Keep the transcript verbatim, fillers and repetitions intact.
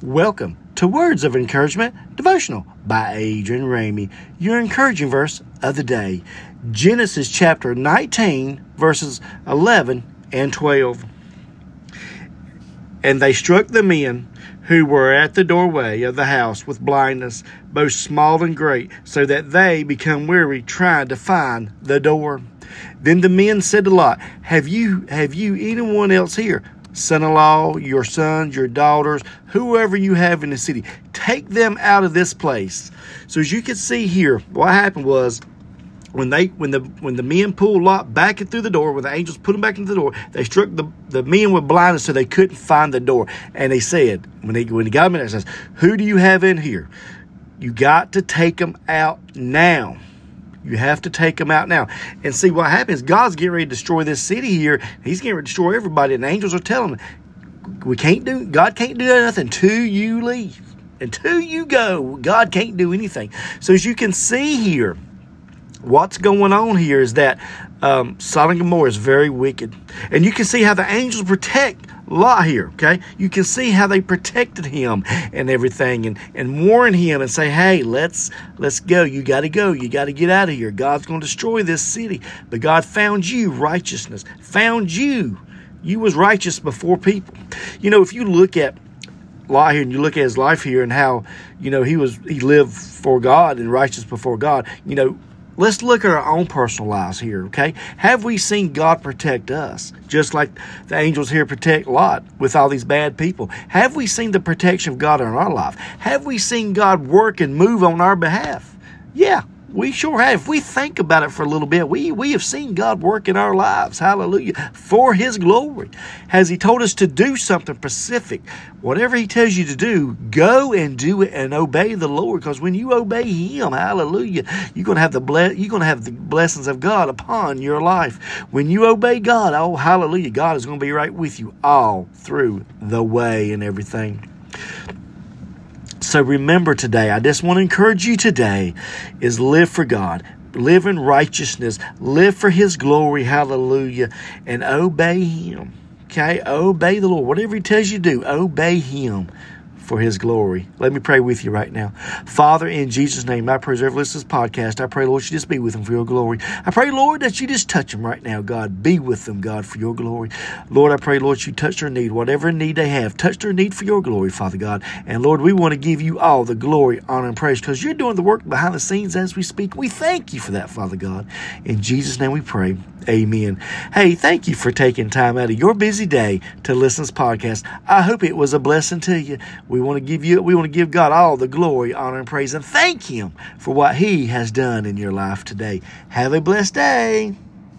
Welcome to Words of Encouragement Devotional by Adrian Ramey, your encouraging verse of the day. Genesis chapter nineteen, verses eleven and twelve. And they struck the men who were at the doorway of the house with blindness, both small and great, so that they become weary trying to find the door. Then the men said to Lot, Have you, have you anyone else here? Son-in-law, your sons, your daughters, whoever you have in the city, take them out of this place. So as you can see here, what happened was when they when the when the men pulled Lot back in through the door, when the angels put him back into the door, they struck the, the men with blindness so they couldn't find the door. And they said, when they when he got them in there, it says, Who do you have in here? You got to take them out now. You have to take them out now. And see what happens. God's getting ready to destroy this city here. He's getting ready to destroy everybody. And the angels are telling them, we can't do, God can't do nothing until you leave. Until you go, God can't do anything. So as you can see here, what's going on here is that um, Sodom and Gomorrah is very wicked. And you can see how the angels protect Lot here, okay? You can see how they protected him and everything and, and warn him and say, hey, let's let's go. You got to go. You got to get out of here. God's going to destroy this city. But God found you righteousness, found you. You was righteous before people. You know, if you look at Lot here and you look at his life here and how, you know, he was he lived for God and righteous before God, you know, let's look at our own personal lives here, okay? Have we seen God protect us, just like the angels here protect Lot with all these bad people? Have we seen the protection of God in our life? Have we seen God work and move on our behalf? Yeah, we sure have. If we think about it for a little bit, we, we have seen God work in our lives, hallelujah, for His glory. Has He told us to do something specific? Whatever He tells you to do, go and do it and obey the Lord. Because when you obey Him, hallelujah, you're going to have the ble- you're going to have the blessings of God upon your life. When you obey God, oh, hallelujah, God is going to be right with you all through the way and everything. So remember today, I just want to encourage you today, is live for God. Live in righteousness. Live for His glory. Hallelujah. And obey Him. Okay? Obey the Lord. Whatever He tells you to do, obey Him for His glory. Let me pray with you right now. Father, in Jesus' name, I preserve this podcast. I pray, Lord, you just be with them for your glory. I pray, Lord, that you just touch them right now, God. Be with them, God, for your glory. Lord, I pray, Lord, you touch their need, whatever need they have. Touch their need for your glory, Father God. And Lord, we want to give you all the glory, honor, and praise because you're doing the work behind the scenes as we speak. We thank you for that, Father God. In Jesus' name we pray. Amen. Hey, thank you for taking time out of your busy day to listen to this podcast. I hope it was a blessing to you. We want to give you, we want to give God all the glory, honor, and praise, and thank Him for what He has done in your life today. Have a blessed day.